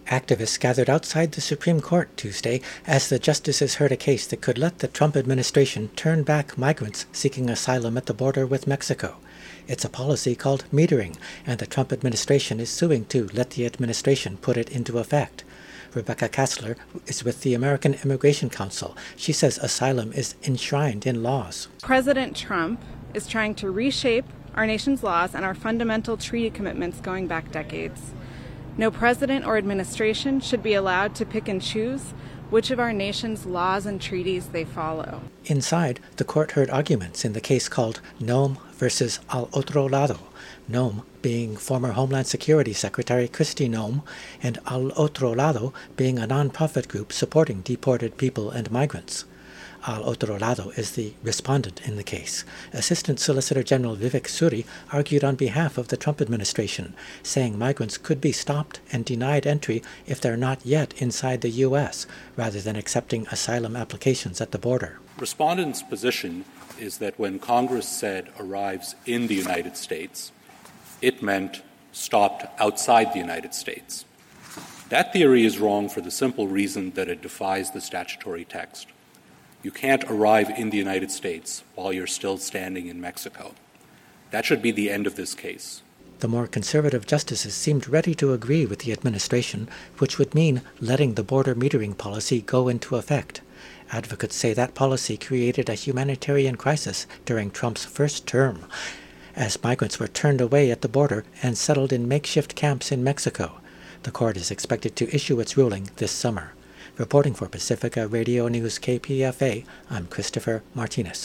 Activists gathered outside the Supreme Court Tuesday as the justices heard a case that could let the Trump administration turn back migrants seeking asylum at the border with Mexico. It's a policy called metering, and the Trump administration is suing to let the administration put it into effect. Rebecca Kassler is with the American Immigration Council. She says asylum is enshrined in laws. President Trump is trying to reshape our nation's laws and our fundamental treaty commitments going back decades. No president or administration should be allowed to pick and choose which of our nation's laws and treaties they follow. Inside, the court heard arguments in the case called Noem versus Al Otro Lado, Noem being former Homeland Security Secretary Kristi Noem, and Al Otro Lado being a nonprofit group supporting deported people and migrants. Al Otro Lado is the respondent in the case. Assistant Solicitor General Vivek Suri argued on behalf of the Trump administration, saying migrants could be stopped and denied entry if they're not yet inside the U.S., rather than accepting asylum applications at the border. Respondent's position is that when Congress said arrives in the United States, it meant stopped outside the United States. That theory is wrong for the simple reason that it defies the statutory text. You can't arrive in the United States while you're still standing in Mexico. That should be the end of this case. The more conservative justices seemed ready to agree with the administration, which would mean letting the border metering policy go into effect. Advocates say that policy created a humanitarian crisis during Trump's first term, as migrants were turned away at the border and settled in makeshift camps in Mexico. The court is expected to issue its ruling this summer. Reporting for Pacifica Radio News KPFA, I'm Christopher Martinez.